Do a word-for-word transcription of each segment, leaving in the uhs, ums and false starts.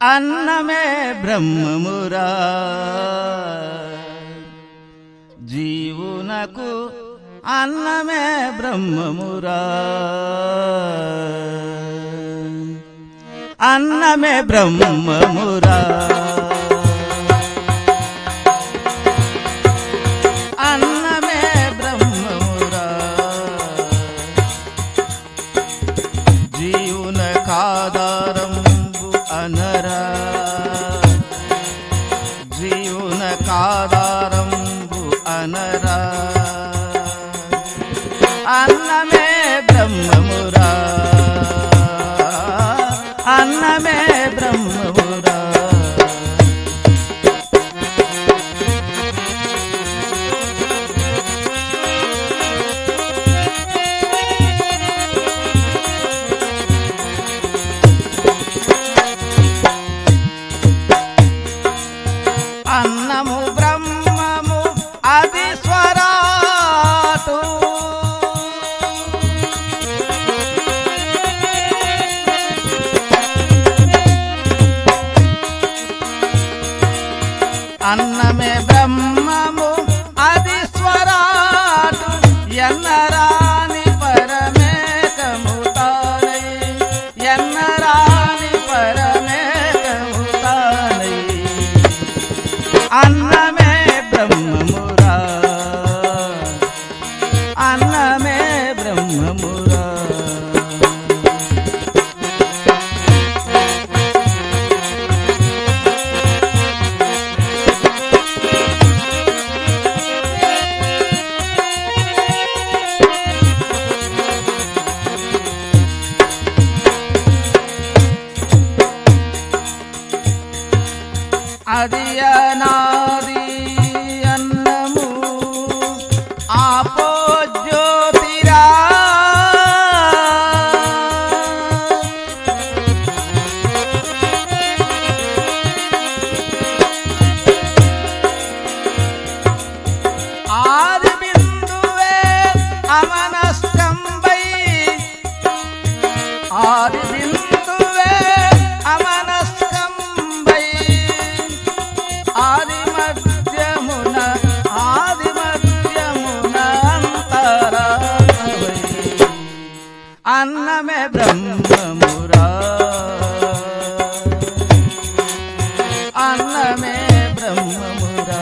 అన్నమే బ్రహ్మమురా జీవునకు అన్నమే బ్రహ్మమురా అన్నమే బ్రహ్మమురా అన్నమే బ్రహ్మమురా జీవునకాధారంబు అనరా జీవునకాధారంబు అనరా అన్నమే బ్రహ్మమురా అన్నమే బ్రహ్మమురా అన్నము బ్రహ్మము అది స్వరాటు అన్నమే బ్రహ్మము అది స్వరాటు ఎన్నరాని పరమేకము తానై ఎన్నరాని పరమేకము తానై అన్నమే బ్రహ్మమురా అన్నమే బ్రహ్మమురా అది అనాది అన్నము ఆపో జ్యోతిరా ఆది బిందువే అమనస్కంబై ఆది బిందువే అమనస్కంబై ఆది మధ్యమున ఆది మధ్యమున అంతరాత్మవై అన్నమే బ్రహ్మమురా అన్నమే బ్రహ్మమురా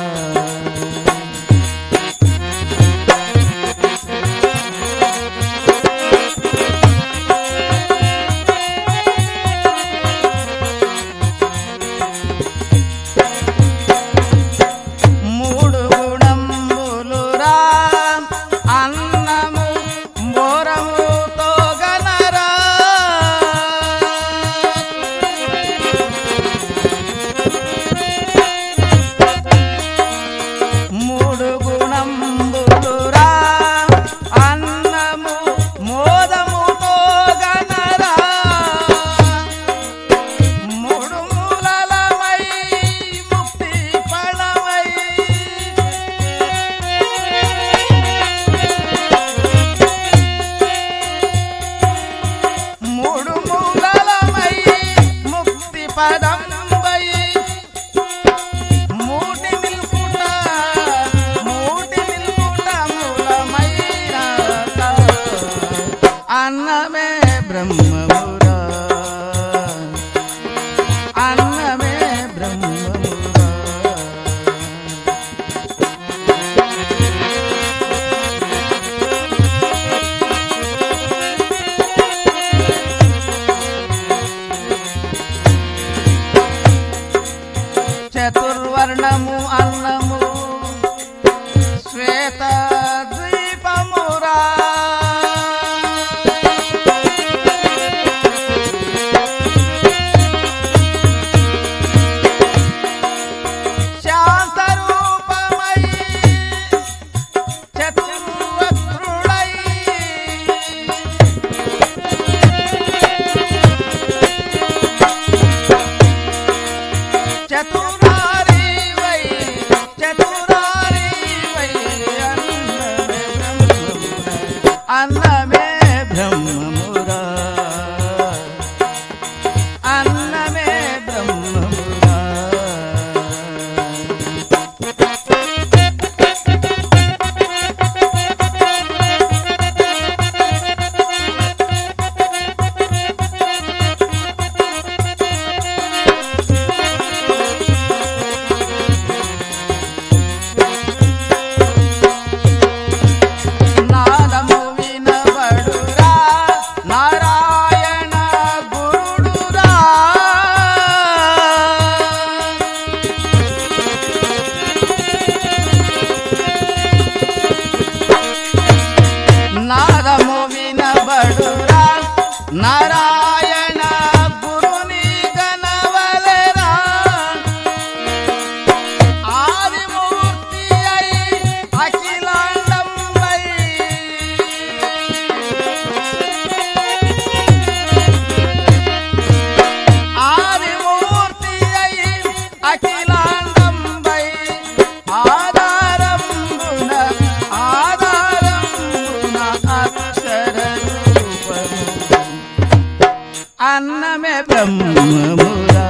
అన్నమే బ్రహ్మమురా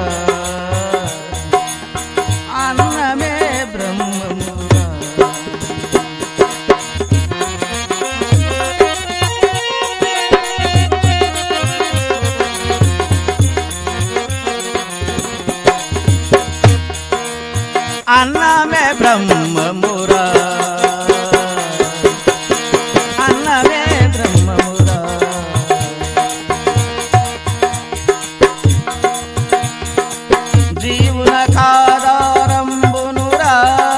అన్నమే బ్రహ్మమురా అన్నమే బ్రహ్మమురా అన్నమే బ్రహ్మమురా జీవున కాదారంబునురా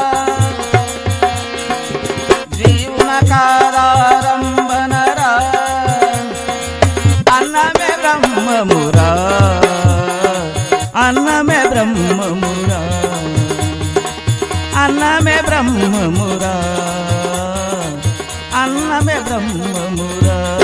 జీవున కాదారంబనరా అన్నమే బ్రహ్మమురా అన్నమే బ్రహ్మమురా అన్నమే బ్రహ్మమురా అన్నమే బ్రహ్మమురా